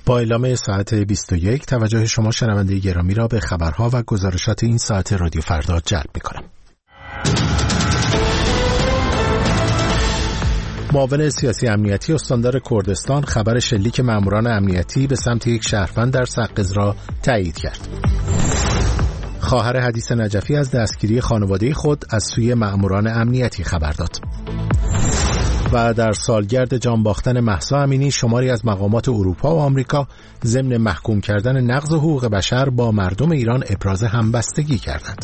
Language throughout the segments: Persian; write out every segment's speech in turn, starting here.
با اعلام ساعت 21 توجه شما شنونده گرامی را به خبرها و گزارشات این ساعت رادیو فردا جلب می‌کنم. معاون سیاسی امنیتی استاندار کردستان خبر شلیک ماموران امنیتی به سمت یک شهروند در سقز را تایید کرد. خواهر حدیث نجفی از دستگیری خانواده خود از سوی ماموران امنیتی خبر داد. و در سالگرد جان باختن مهسا امینی شماری از مقامات اروپا و آمریکا ضمن محکوم کردن نقض حقوق بشر با مردم ایران ابراز همبستگی کردند.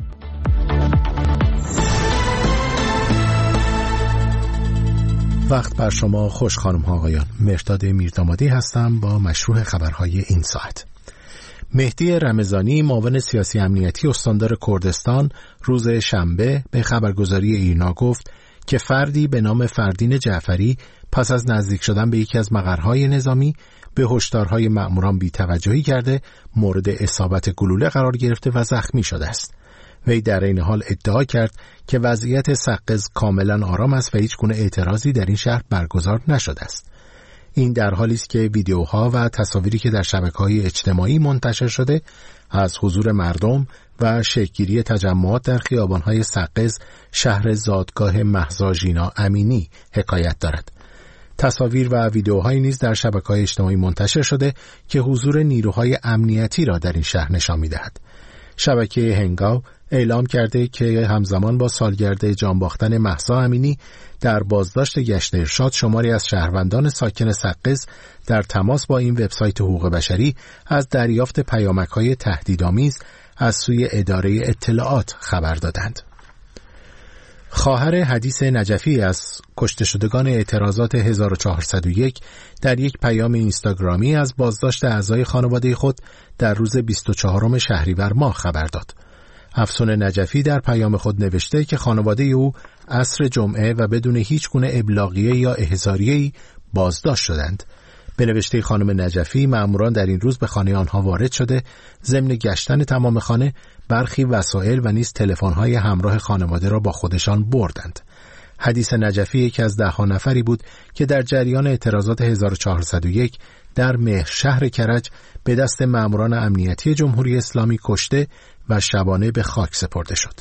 وقت بر شما خوش خانم ها آقایان. مرداد میردامادی هستم با مشروع خبرهای این ساعت. مهدی رمضانی معاون سیاسی امنیتی استاندار کردستان روز شنبه به خبرگزاری ایرنا گفت که فردی به نام فردین جعفری پس از نزدیک شدن به یکی از مقرهای نظامی به هشدارهای مأموران بی‌توجهی کرده مورد اصابت گلوله قرار گرفته و زخمی شده است. وی در این حال ادعا کرد که وضعیت سقز کاملا آرام است و هیچ گونه اعتراضی در این شهر برگزار نشده است. این در حالی است که ویدیوها و تصاویری که در شبکه‌های اجتماعی منتشر شده از حضور مردم و شکل‌گیری تجمعات در خیابان‌های سقز شهر زادگاه مهسا ژینا امینی حکایت دارد. تصاویر و ویدیوهایی نیز در شبکه‌های اجتماعی منتشر شده که حضور نیروهای امنیتی را در این شهر نشان می‌دهد. شبکه هنگاو اعلام کرده که همزمان با سالگرد جان باختن مهسا امینی در بازداشت گشت ارشاد شماری از شهروندان ساکن سقز در تماس با این وبسایت حقوق بشری از دریافت پیامک‌های تهدیدآمیز از سوی اداره اطلاعات خبر دادند. خواهر حدیث نجفی از کشته شدگان اعتراضات 1401 در یک پیام اینستاگرامی از بازداشت اعضای خانواده خود در روز 24 شهریور ماه خبر داد. افسون نجفی در پیام خود نوشته که خانواده او عصر جمعه و بدون هیچ گونه ابلاغیه یا احضاریه‌ای بازداشت شدند. به نوشته خانم نجفی مأموران در این روز به خانه آنها وارد شده ضمن گشتن تمام خانه برخی وسایل و نیز تلفن‌های همراه خانواده را با خودشان بردند. حدیث نجفی یکی از 10 نفری بود که در جریان اعتراضات 1401 در مهرشهر کرج به دست مأموران امنیتی جمهوری اسلامی کشته و شبانه به خاک سپرده شد.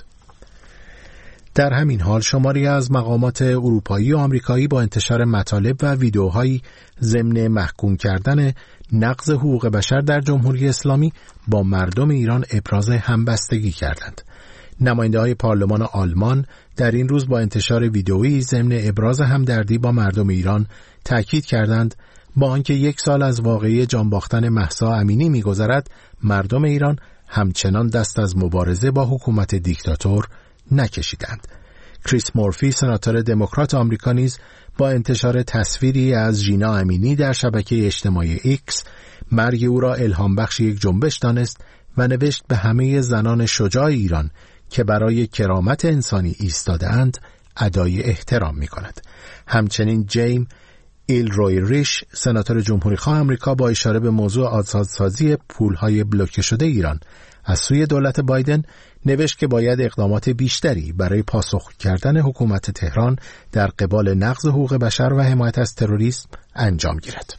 در همین حال شماری از مقامات اروپایی و آمریکایی با انتشار مطالب و ویدیوهایی ضمن محکوم کردن نقض حقوق بشر در جمهوری اسلامی با مردم ایران ابراز همبستگی کردند. نماینده‌های پارلمان آلمان در این روز با انتشار ویدیویی ضمن ابراز همدردی با مردم ایران تأکید کردند با آنکه 1 سال از واقعه جان باختن مهسا امینی می‌گذرد، مردم ایران همچنان دست از مبارزه با حکومت دیکتاتور نکشیدند. کریس مورفی سناتور دموکرات آمریکا نیز با انتشار تصویری از ژینا امینی در شبکه اجتماعی ایکس مرگ او را الهام بخش یک جنبش دانست و نوشت به همه زنان شجاع ایران که برای کرامت انسانی ایستاده‌اند ادای احترام می‌کند. همچنین جیم ایلروی ریش سناتور جمهوری‌خواه آمریکا با اشاره به موضوع آزادسازی پول‌های بلوکه شده ایران از سوی دولت بایدن نوشت که باید اقدامات بیشتری برای پاسخ کردن حکومت تهران در قبال نقض حقوق بشر و حمایت از تروریسم انجام گیرد.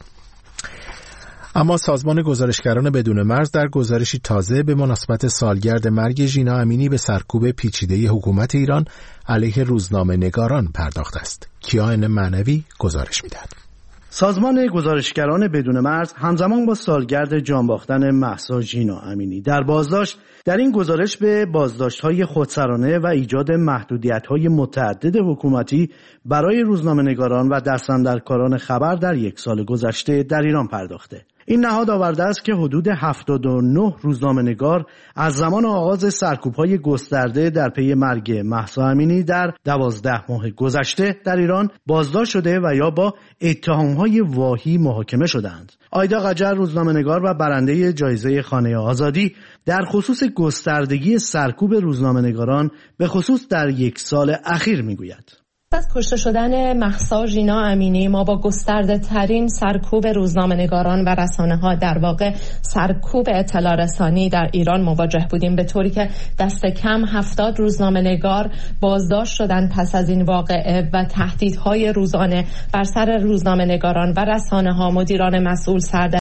اما سازمان گزارشگران بدون مرز در گزارشی تازه به مناسبت سالگرد مرگ ژینا امینی به سرکوب پیچیده حکومت ایران علیه روزنامه‌نگاران پرداخته است. کیان معنوی گزارش می‌دهد. سازمان گزارشگران بدون مرز همزمان با سالگرد جان باختن مهسا ژینا امینی در بازداشت در این گزارش به بازداشت‌های خودسرانه و ایجاد محدودیت‌های متعدد حکومتی برای روزنامه‌نگاران و دستاندرکاران خبر در 1 سال گذشته در ایران پرداخته. این نهاد آورده است که حدود 79 روزنامه‌نگار از زمان آغاز سرکوب‌های گسترده در پی مرگ مهسا امینی در 12 ماه گذشته در ایران بازداشت شده و یا با اتهام‌های واهی محاکمه شدند. آیدا قجر روزنامه‌نگار و برنده جایزه خانه آزادی در خصوص گستردگی سرکوب روزنامه‌نگاران به خصوص در 1 سال اخیر میگوید: از کشته شدن مهسا ژینا امینی ما با گسترده ترین سرکوب روزنامه‌نگاران و رسانه‌ها در واقع سرکوب اطلاع رسانی در ایران مواجه بودیم، به طوری که دست کم 70 روزنامه‌نگار بازداشت شدند پس از این واقعه و تهدیدهای روزانه بر سر روزنامه‌نگاران و رسانه‌ها، مدیران مسئول،